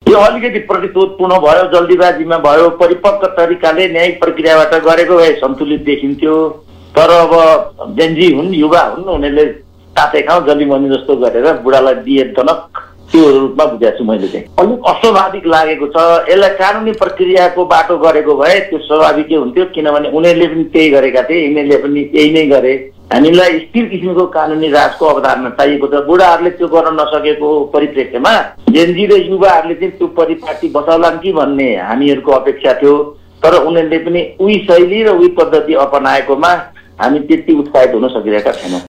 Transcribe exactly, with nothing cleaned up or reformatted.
यो अलिकति प्रतिशोधपूर्ण भयो, जल्दीबाजीमा भयो, परिपक्व तरिकाले न्यायिक प्रक्रियाबाट गरेको भए सन्तुलित देखिन्थ्यो। तर अब जेन्जी हुन्, युवा हुन्, उनीहरूले ताते खाउँ जलीमनी जस्तो गरेर बुढालाई दिए तनक त्यो रूपमा बुझाएको छु मैले चाहिँ। अलिक अस्वाभाविक लागेको छ। यसलाई कानुनी प्रक्रियाको बाटो गरेको भए त्यो स्वाभाविकै हुन्थ्यो, किनभने उनीहरूले पनि त्यही गरेका थिए, यिनीहरूले पनि यही नै गरे। हामीलाई स्थिर किसिमको कानुनी राजको अवधारणा चाहिएको छ। बुढाहरूले त्यो गर्न नसकेको परिप्रेक्ष्यमा जेन्जी र युवाहरूले चाहिँ त्यो परिपाटी बचाउलान् कि भन्ने हामीहरूको अपेक्षा थियो। तर उनीहरूले पनि उही शैली र उही पद्धति अपनाएकोमा हामी त्यति उत्साहित हुन सकिरहेका छैनौँ।